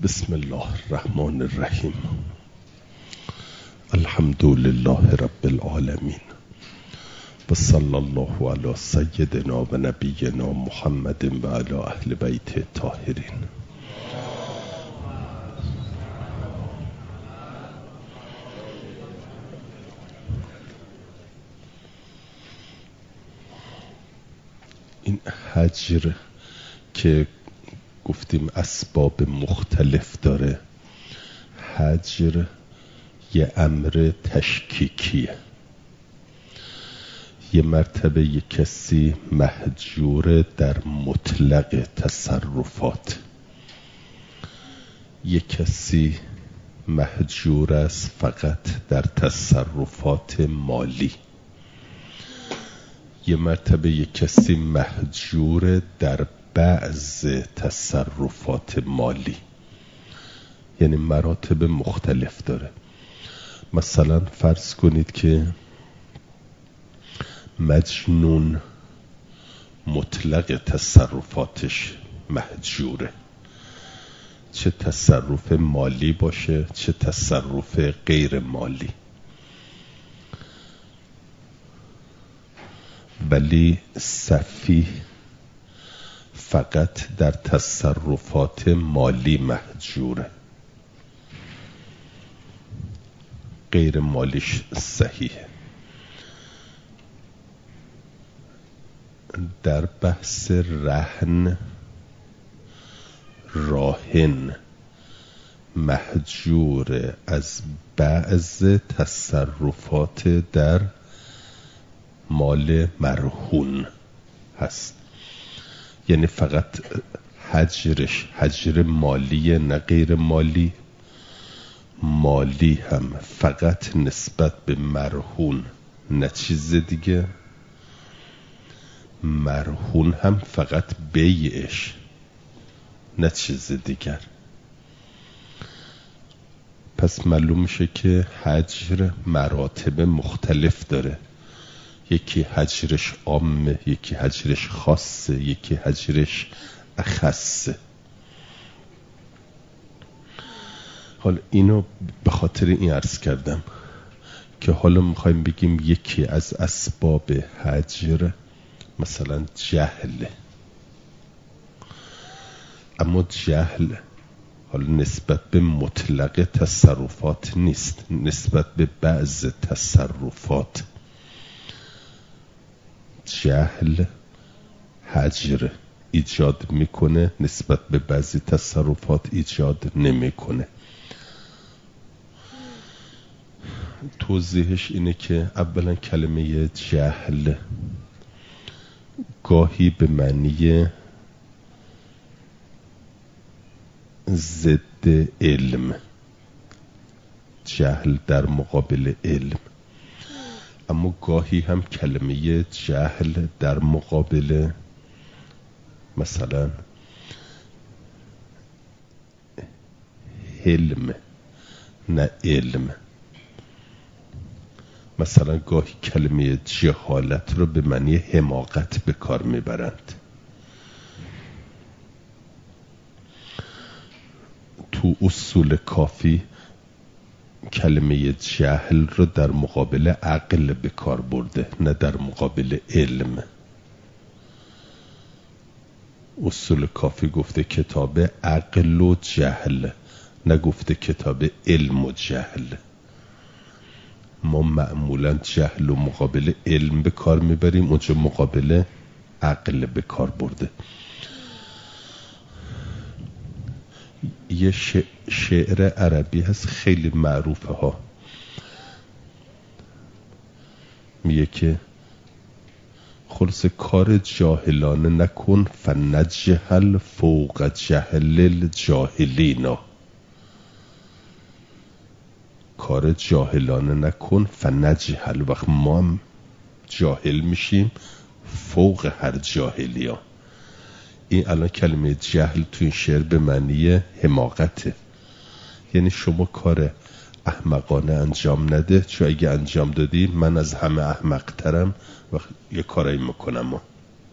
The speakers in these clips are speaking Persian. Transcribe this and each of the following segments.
بسم الله الرحمن الرحیم. الحمد لله رب العالمین و صلی الله علی سیدنا و نبینا محمد و علی اهل بیت الطاهرین. این هجر که گفتیم اسباب مختلف داره، هجر یه امر تشکیکیه. یه مرتبه یه کسی مهجور در مطلق تصرفات، یه کسی مهجور است فقط در تصرفات مالی، یه مرتبه یه کسی مهجور در بعض تصرفات مالی، یعنی مراتب مختلف داره. مثلا فرض کنید که مجنون مطلق تصرفاتش مهجوره، چه تصرف مالی باشه چه تصرف غیر مالی، ولی سفیه فقط در تصرفات مالی مهجوره، غیر مالیش صحیحه. در بحث رهن راهن مهجور از بعض تصرفات در مال مرهون هست، یعنی فقط هجرش هجر مالی نه غیر مالی، مالی هم فقط نسبت به مرهون نه چیز دیگه، مرهون هم فقط بیعش نه چیز دیگر. پس معلوم میشه که هجر مراتب مختلف داره، یکی هجرش عامه، یکی هجرش خاصه، یکی هجرش اخصه. حالا اینو به خاطر این عرض کردم که حالا میخوایم بگیم یکی از اسباب هجر مثلا جهل، اما جهل حالا نسبت به مطلق تصرفات نیست، نسبت به بعض تصرفات. جهل هجر ایجاد میکنه، نسبت به بعضی تصرفات ایجاد نمیکنه. توضیحش اینه که اولا کلمه جهل گاهی به معنی ضد علم، جهل در مقابل علم، اما گاهی هم کلمه جهل در مقابل مثلا حلم نه علم. مثلا گاهی کلمه جهالت رو به معنی حماقت به کار میبرند. تو اصول کافی کلمه جهل رو در مقابل عقل به کار برده نه در مقابل علم. اصول کافی گفته کتاب عقل و جهل، نگفته کتاب علم و جهل. ما معمولا جهل و مقابل علم به کار میبریم، اونجا مقابل عقل به کار برده. یه شعر عربی هست خیلی معروفه ها، میگه که خلاص کار جاهلانه نکن فنجهل فوق جهل الجاهلینا، کار جاهلانه نکن فنجهل، وقت ما هم جاهل میشیم فوق هر جاهلی ها. این الان کلمه جهل تو این شعر به معنی حماقته، یعنی شما کار احمقانه انجام نده، چون اگه انجام دادی من از همه احمق ترم و یه کارایی میکنم.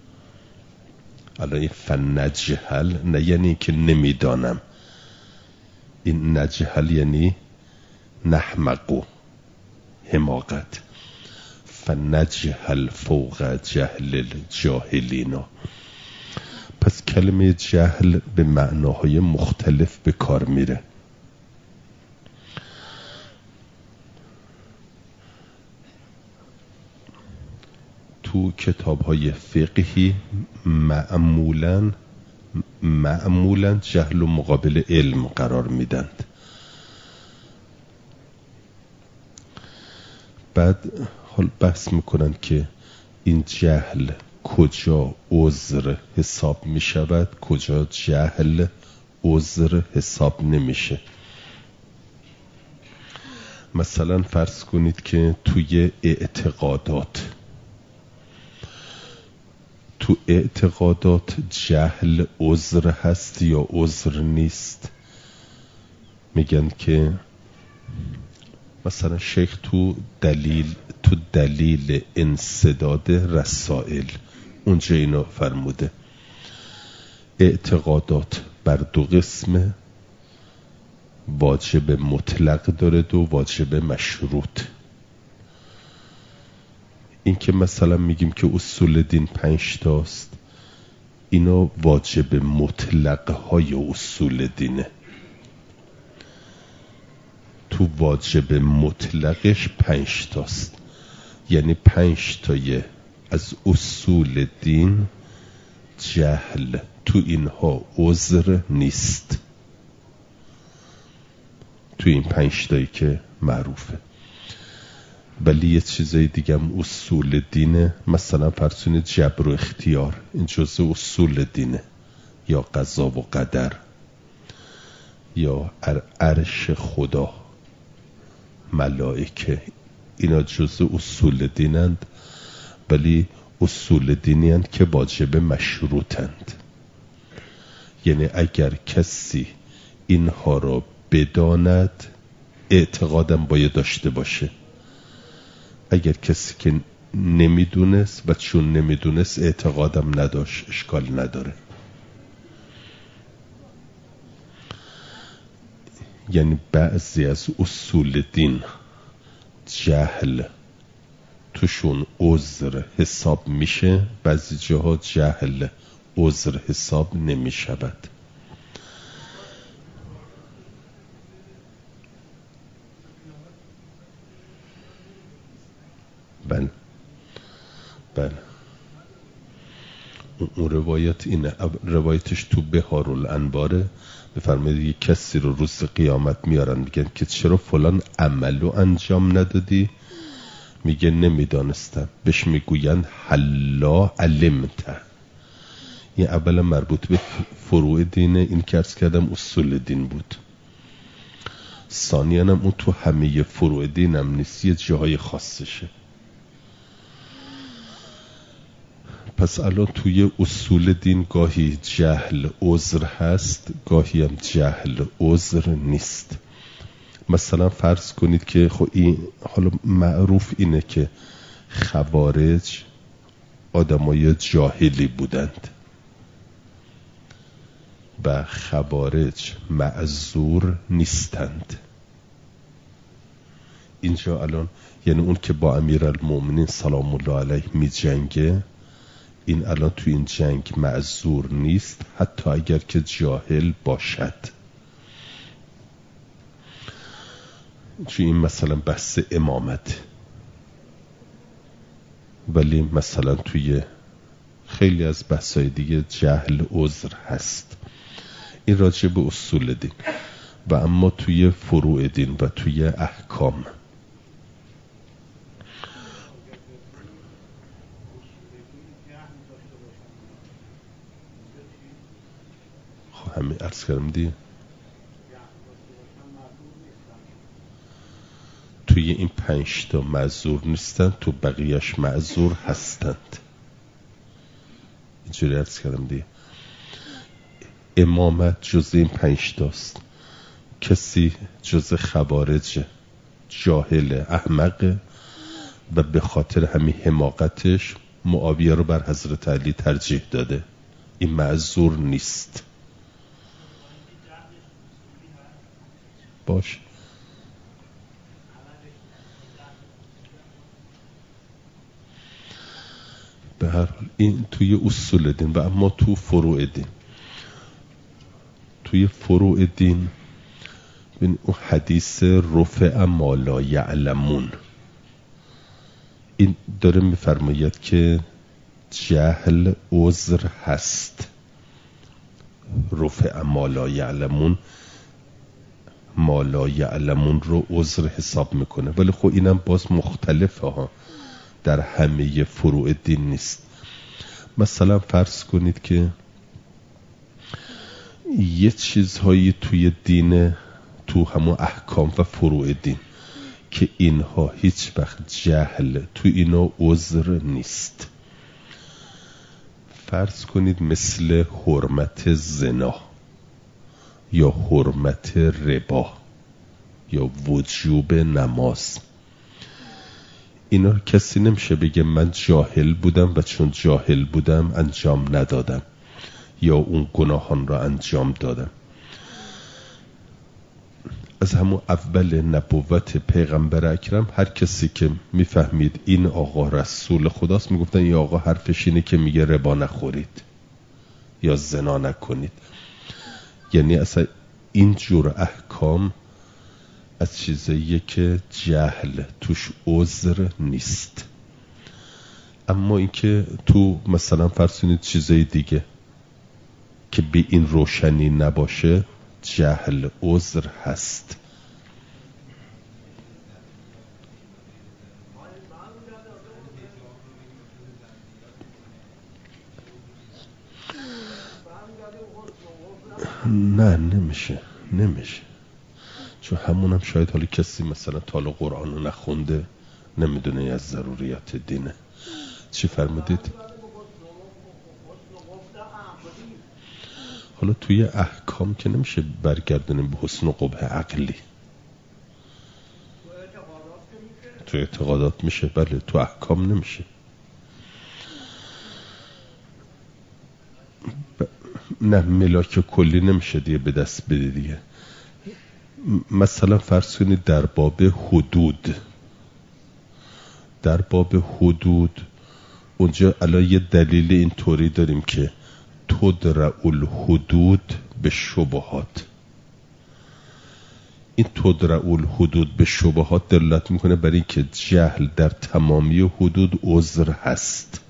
الان این فنجهل نه یعنی که نمیدانم، این نجهل یعنی نحمقو، حماقت. فنجهل فوق جهل الجاهلینا. پس کلمه جهل به معناهای مختلف به کار میره. تو کتاب‌های فقهی معمولاً جهل و مقابل علم قرار میدند. بعد حال بحث میکنن که این جهل کجا عذر حساب میشود، کجا جهل عذر حساب نمیشه. مثلا فرض کنید که توی اعتقادات جهل عذر هست یا عذر نیست. میگن که مثلا شیخ تو دلیل انسداد رسائل اونجا اینو فرموده اعتقادات بر دو قسمه، واجب مطلق داره و واجب مشروط. این که مثلا میگیم که اصول دین 5 تاست، اینا واجب مطلق های اصول دینه. تو واجب مطلقش 5 تاست، یعنی 5 تای از اصول دین جهل تو اینها عذر نیست، تو این 5 تایی که معروفه. ولی یه چیزای دیگه هم اصول دینه، مثلا فرض کنید جبر و اختیار، این جزء اصول دینه، یا قضا و قدر، یا عرش خدا، ملائکه، اینا جزء اصول دینند، ولی اصول دینی هستند که واجب مشروطند. یعنی اگر کسی اینها را بداند اعتقادم باید داشته باشه. اگر کسی که نمیدونست و چون نمیدونست اعتقادم نداشت اشکال نداره. یعنی بعضی از اصول دین جهل توشون عذر حساب میشه، بعضی جاها جهل عذر حساب نمیشود. بله اون روایت اینه، روایتش تو بهارالانواره. بفرمایید یک کسی رو روز قیامت میارن، میگن که چرا فلان عملو انجام ندادی؟ میگه نمیدانستم. بهش میگوین حلا علمت. این اولا مربوط به فروع دینه، این که عرض کردم اصول دین بود. ثانیاً هم اون تو همه فروع دین هم نیست، یه جاهای خاصشه. پس الان توی اصول دین گاهی جهل عذر هست، گاهی هم جهل عذر نیست. مثلا فرض کنید که خب این حالا معروف اینه که خوارج آدمای جاهلی بودند و خوارج معذور نیستند. اینجا الان یعنی اون که با امیرالمومنین سلام الله علیه می جنگه، این الان تو این جنگ معذور نیست، حتی اگر که جاهل باشد. چون این مثلا بحث امامت، ولی مثلا توی خیلی از بحثای دیگه جهل عذر هست. این راجع به اصول دین. و اما توی فروع دین و توی احکام، همین عرض کردم دی توی این 5 تا معذور نیستن، تو بقیهش معذور هستند. اینجوری عرض کردم دی. امامت جز این 5 تاست. کسی جز خوارج جاهل احمق و به خاطر همین حماقتش معاویه رو بر حضرت علی ترجیح داده، این معذور نیست. باش. به هر حال این توی اصول دین و اما تو فروع دین. توی فروع دین ببین اون حدیث رفع ما لا یعلمون، این داره میفرماید که جهل عذر هست. رفع ما لا یعلمون، ما لا یعلمون رو عذر حساب میکنه، ولی خب اینم باز مختلفه ها، در همه فروع دین نیست. مثلا فرض کنید که یه چیزهایی توی دین، تو همون احکام و فروع دین که اینها هیچ وقت جهل تو اینا عذر نیست. فرض کنید مثل حرمت زنا یا حرمت ربا یا وجوب نماز، اینا کسی نمیشه بگه من جاهل بودم و چون جاهل بودم انجام ندادم یا اون گناهان را انجام دادم. از همون اول نبوت پیغمبر اکرم هر کسی که میفهمید این آقا رسول خداست میگفتن این آقا حرفش اینه که میگه ربا نخورید یا زنا نکنید. یعنی اصلا این جور احکام از چیزاییه که جهل توش عذر نیست. اما اینکه تو مثلا فرض کنید چیزای دیگه که به این روشنی نباشه جهل عذر هست. نه نمیشه چون همونم شاید حالا کسی مثلا تال قرآن رو نخونده نمیدونه از ضروریات دینه. چی فرمودید؟ حالا توی احکام که نمیشه برگردونیم به حسن و قبح عقلی. تو اعتقادات میشه، بله، تو احکام نمیشه. نه ملاک کلی نمیشه دیگه به دست بده دیگه. مثلا فرض کنید در باب حدود اونجا الان یه دلیل اینطوری داریم که تدرع الحدود به شبهات. این تدرع الحدود به شبهات دلالت میکنه برای اینکه جهل در تمامی حدود عذر هست.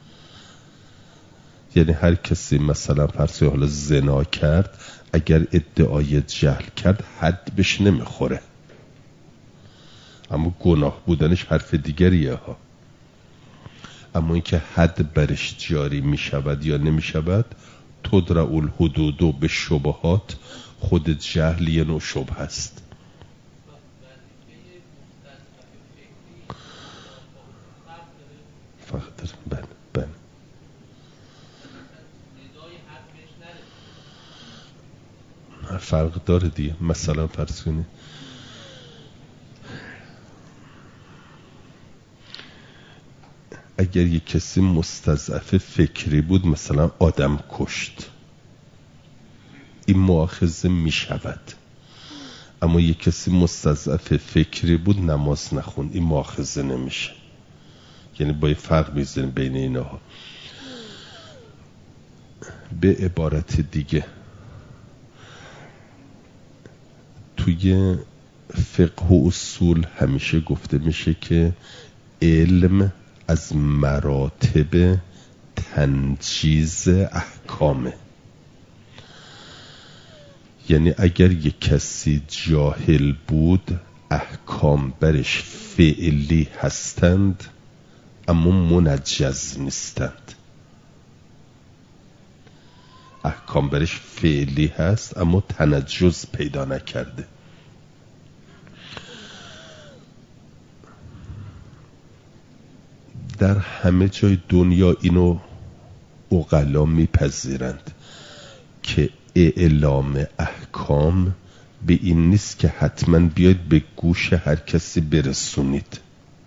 یعنی هر کسی مثلا فرض حالا زنا کرد اگر ادعای جهل کرد حد بهش نمیخوره، اما گناه بودنش حرف دیگریه ها. اما اینکه حد برش جاری میشود یا نمیشود تدرع الحدود به شبهات، خود جهل یه نوع شبه هست. فقط بله فرق داره دیگه. مثلا فرض کنید اگر یک کسی مستضعف فکری بود مثلا آدم کشت، این مؤاخذه می شود. اما یک کسی مستضعف فکری بود نماز نخوند، این مؤاخذه نمیشه. یعنی با فرق میذاریم بین اینها. به عبارت دیگه توی فقه و اصول همیشه گفته میشه که علم از مراتب تنجیز احکامه. یعنی اگر یک کسی جاهل بود احکام برش فعلی هستند اما منجز نیستند. احکام برش فعلی هست اما تنجز پیدا نکرده. در همه جای دنیا اینو عقلا میپذیرند که اعلام احکام به این نیست که حتما بیاید به گوش هر کسی برسونید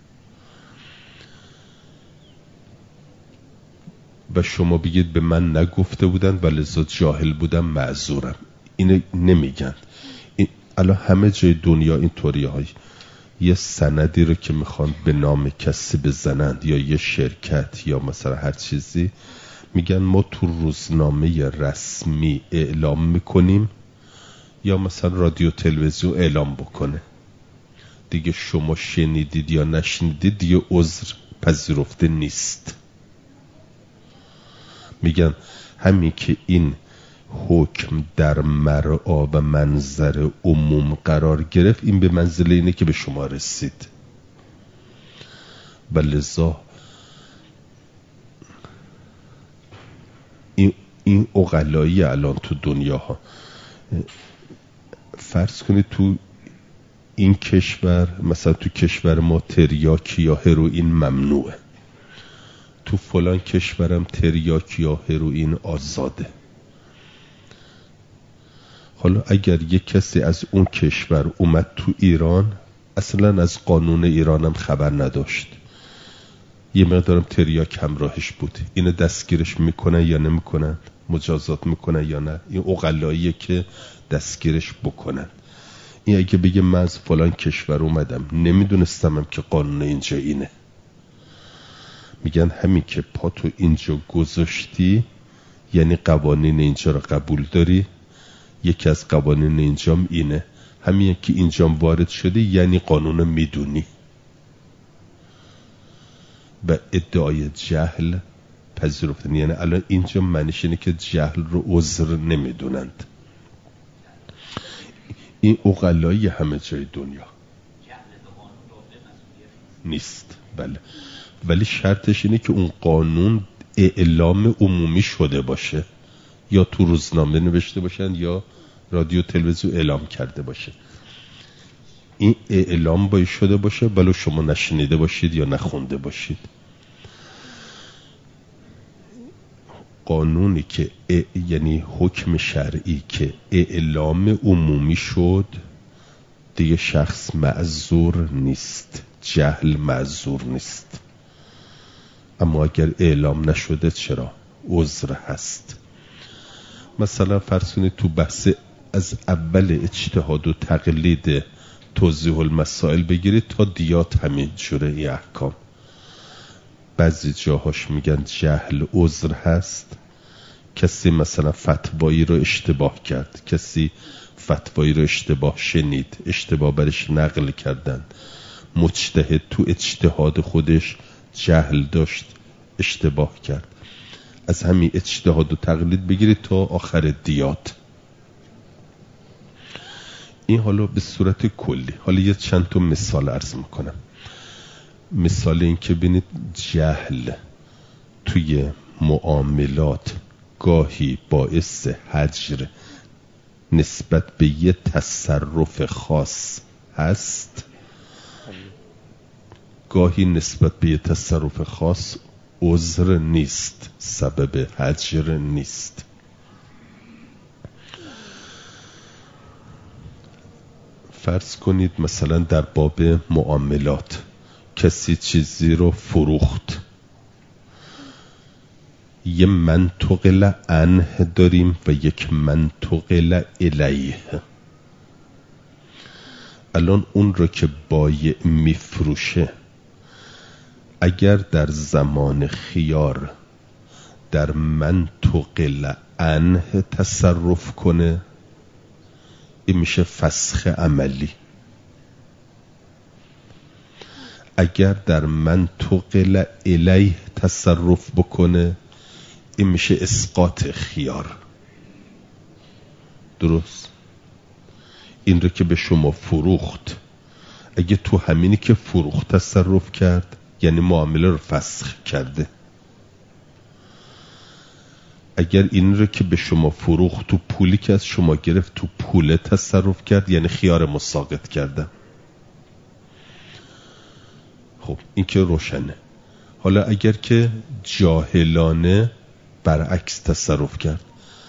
و شما بگید به من نگفته بودن و لذا جاهل بودم معذورم. اینو نمیگن. الان همه جای دنیا اینطوری های یه سندی رو که میخوان به نام کسی بزنند یا یه شرکت یا مثلا هر چیزی، میگن ما تو روزنامه رسمی اعلام میکنیم یا مثلا رادیو تلویزیون اعلام بکنه دیگه، شما شنیدید یا نشنیدید دیگه عذر پذیرفته نیست. میگن همین که این حکم در مرعا و منظر عموم قرار گرفت، این به منزله اینه که به شما رسید. و لذا این عقلایی الان تو دنیا ها، فرض کنید تو این کشور، مثلا تو کشور ما تریاکی یا هروئین ممنوعه، تو فلان کشورم تریاکی یا هروئین آزاده. حالا اگر یک کسی از اون کشور اومد تو ایران، اصلا از قانون ایرانم خبر نداشت، یه مقدارم تریاک همراهش بود، اینو دستگیرش میکنن یا نمیکنن، مجازات میکنن یا نه؟ این عقلاییه که دستگیرش بکنن. این اگه بگه من از فلان کشور اومدم نمیدونستمم که قانون اینجا اینه، میگن همین که پا تو اینجا گذاشتی یعنی قوانین اینجا رو قبول داری، یکی از قوانین اینجام اینه، همین که اینجام وارد شدی یعنی قانون میدونی. و ادعای جهل پذیرفتن، یعنی الان اینجا معنیش اینه که جهل رو عذر نمیدونند. این عقلایی همه جای دنیا نیست. بله، ولی شرطش اینه که اون قانون اعلام عمومی شده باشه، یا تو روزنامه نوشته باشن یا رادیو تلویزیون اعلام کرده باشه. این اعلام باید شده باشه، بلو شما نشنیده باشید یا نخونده باشید. قانونی که یعنی حکم شرعی که اعلام عمومی شد دیگه شخص معذور نیست، جهل معذور نیست. اما اگر اعلام نشده چرا؟ عذر هست. مثلا فرض کنید تو بحث از اول اجتهاد و تقلید توضیح المسائل بگیرید تا دیات همین جوره ای احکام. بعضی جاهاش میگن جهل عذر هست. کسی مثلا فتوایی رو اشتباه کرد، کسی فتوایی رو اشتباه شنید، اشتباه برش نقل کردن، مجتهد تو اجتهاد خودش جهل داشت، اشتباه کرد. از همین اجتهاد و تقلید بگیرید تا آخر دیات. این حالا به صورت کلی. حالا یه چند تا مثال عرض میکنم. مثال این که ببینید جهل توی معاملات گاهی باعث حجر نسبت به یه تصرف خاص هست، گاهی نسبت به یه تصرف خاص عذر نیست، سبب حجر نیست. فرض کنید مثلا در باب معاملات کسی چیزی رو فروخت، یه منطقل عنه داریم و یک منطقل الیه. الان اون رو که بایع میفروشه اگر در زمان خیار در منطقل عنه تصرف کنه این میشه فسخ عملی. اگر در منطقل الیه تصرف بکنه این میشه اسقاط خیار. درست؟ این رو که به شما فروخت، اگه تو همینی که فروخت تصرف کرد یعنی معامله رو فسخ کرده. اگر این رو که به شما فروخت تو پولی که از شما گرفت تو پول تصرف کرد یعنی خیار مساقط کرده. خب این که روشنه. حالا اگر که جاهلانه برعکس تصرف کرد،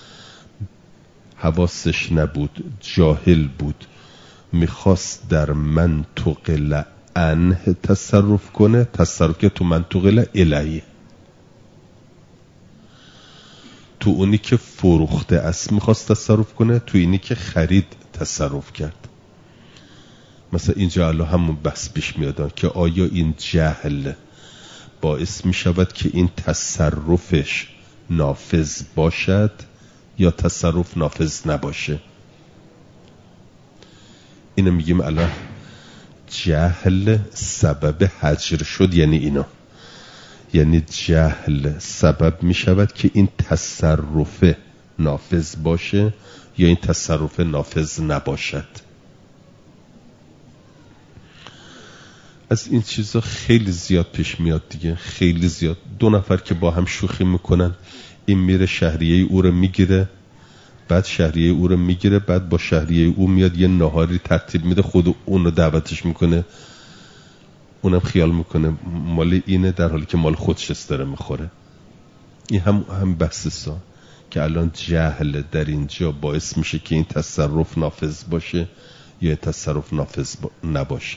حواسش نبود، جاهل بود، میخواست در منطقل عنه تصرف کنه، تصرف که تو منطقل الیه، تو اونی که فروخته است میخواست تصرف کنه، تو اینی که خرید تصرف کرد. مثلا اینجا الان همون بحث پیش میاد که آیا این جهل باعث می شود که این تصرفش نافذ باشد یا تصرف نافذ نباشه. اینو میگیم الان جهل سبب هجر شد، یعنی اینا، یعنی جهل سبب می شود که این تصرف نافذ باشه یا این تصرف نافذ نباشد. از این چیزا خیلی زیاد پیش میاد دیگه، خیلی زیاد. 2 نفر که با هم شوخی میکنن، این میره شهریه او رو میگیره، بعد شهریه او رو میگیره، بعد با شهریه او میاد یه ناهاری ترتیب میده، خود اون رو دعوتش میکنه، اونم خیال میکنه مال اینه در حالی که مال خودش است داره میخوره. این هم بحثا که الان جهل در اینجا باعث میشه که این تصرف نافذ باشه یا این تصرف نافذ نباشه.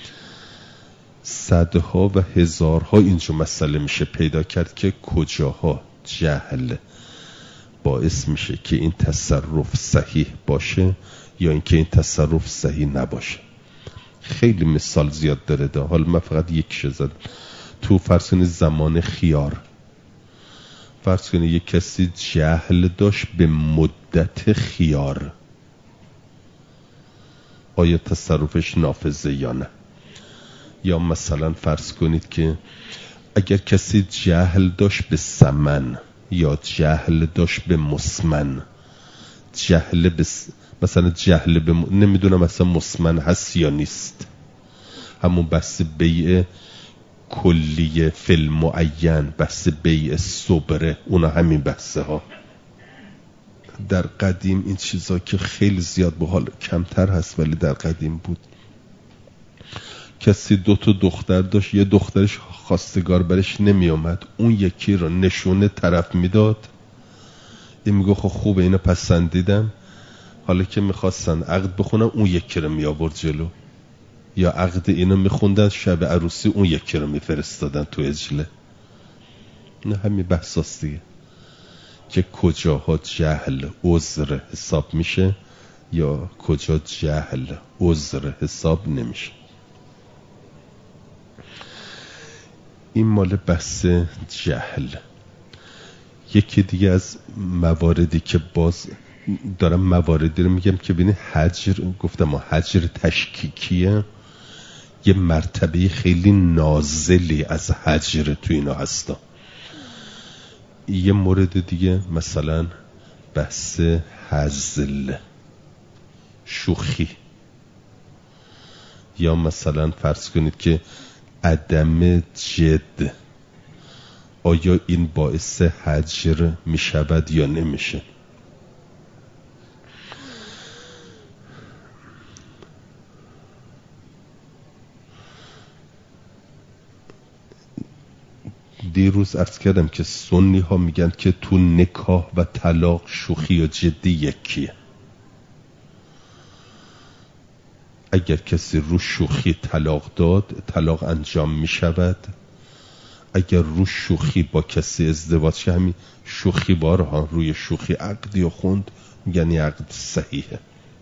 صدها و هزارها اینجا مسئله میشه پیدا کرد که کجاها جهل باعث میشه که این تصرف صحیح باشه یا اینکه این تصرف صحیح نباشه. خیلی مثال زیاد داره ده. حالا من فقط یک زدم. تو فرض کنید زمان خیار، فرض کنید یک کسی جهل داشت به مدت خیار، آیا تصرفش نافذه یا نه؟ یا مثلا فرض کنید که اگر کسی جهل داشت به سمن یا جهل داشت به مسمن، مثلا جهل به نمیدونم مثلا مسمن هست یا نیست، همون بحث بیع کلیه فی معین، بحث بیع صبره، اونا همین بحثه ها. در قدیم این چیزا که خیلی زیاد به حال کمتر هست ولی در قدیم بود. کسی 2 تا دختر داشت، یه دخترش خواستگار برش نمی اومد، اون یکی رو نشونه طرف میداد، این میگه خب خوبه اینو پسندیدم، حالا که میخواستن عقد بخونن اون یکی رو می آورد جلو، یا عقد اینو میخوندن شب عروسی اون یکی رو میفرستادن تو عجله. نه همین بحثاست دیگه که کجاها جهل عذر حساب میشه یا کجا جهل عذر حساب نمیشه. این مال بحث جهل. یکی دیگه از مواردی که باز دارم مواردی رو میگم که ببینید هجر، گفتم هجر تشکیکیه، یه مرتبه خیلی نازلی از هجر تو اینا هستا. یه مورد دیگه مثلا بحث هزل، شوخی، یا مثلا فرض کنید که عدم جد، آیا این باعث هجر می شود یا نمیشه؟ دیروز عرض کردم که سنی ها میگن که تو نکاح و طلاق شوخی و جدی یکیه. اگر کسی رو شوخی طلاق داد، طلاق انجام می شود. اگر رو شوخی با کسی ازدواج که همین شوخی بارها روی شوخی عقدی و خوند، یعنی عقد صحیحه.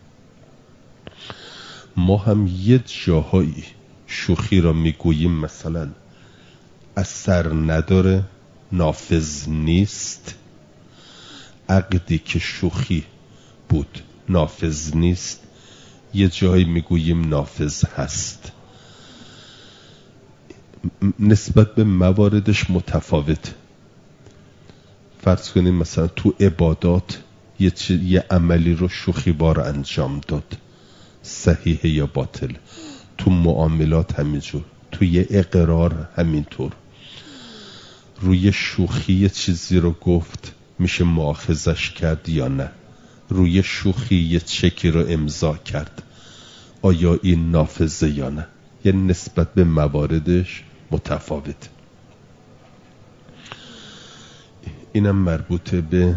ما هم یه جاهایی شوخی را میگوییم مثلا اثر نداره، نافذ نیست، عقدی که شوخی بود نافذ نیست، یه جایی میگوییم نافذ هست. نسبت به مواردش متفاوت. فرض کنیم مثلا تو عبادات یه عملی رو شوخی بار انجام داد، صحیح یا باطل. تو معاملات همینجور، تو یه اقرار همینطور. روی شوخی یه چیزی رو گفت، میشه مؤاخذش کرد یا نه؟ روی شوخی یه چکی رو امضا کرد، آیا این نافذه یا نه؟ یعنی نسبت به مواردش متفاوت. اینم مربوطه به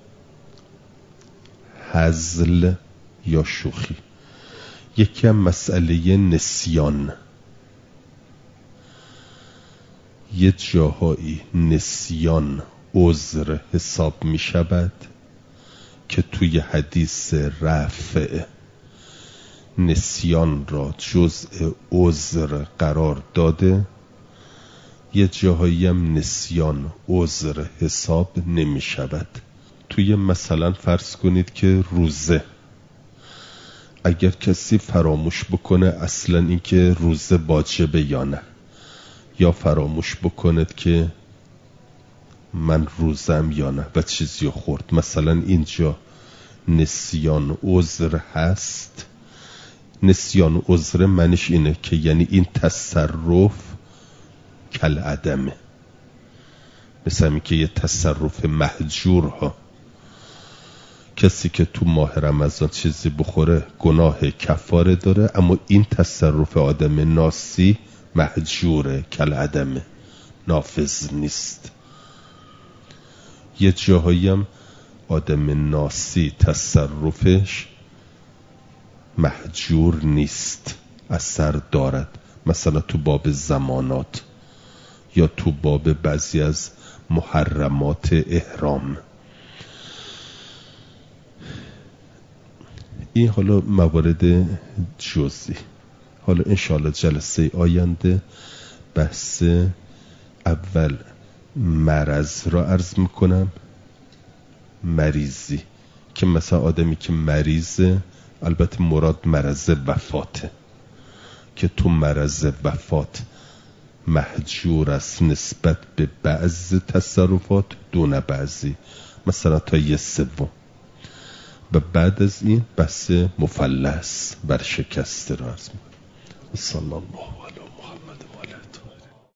هزل یا شوخی. یکی هم مسئله نسیان. یه جاهایی نسیان عذر حساب می شود که توی حدیث رفع نسیان را جزء عذر قرار داده، یه جاهایی هم نسیان عذر حساب نمی شود. توی مثلا فرض کنید که روزه، اگر کسی فراموش بکنه اصلا اینکه روزه واجبه یا نه، یا فراموش بکند که من روزم یا نه و چیزی خورد، مثلا اینجا نسیان عذر هست. نسیان عذر معنیش اینه که یعنی این تصرف کل عدمه، مثل همین که یه تصرف محجور ها، کسی که تو ماه رمضان چیزی بخوره گناه کفاره داره، اما این تصرف آدم ناسی محجوره، کل عدمه، نافذ نیست. یه جاهایی هم آدم ناسی تصرفش محجور نیست، اثر دارد، مثلا تو باب زمانات یا تو باب بعضی از محرمات احرام. این حالا موارد جزئی. حالا انشاءالله جلسه آینده بحث اول مرض را عرض میکنم، مریضی، که مثلا آدمی که مریضه، البته مراد مرض وفاته، که تو مرض وفات محجور است نسبت به بعض تصرفات دون بعضی، مثلا تا 1/3. و بعد از این بحث مفلس برشکسته را عرض میکنم. صلی الله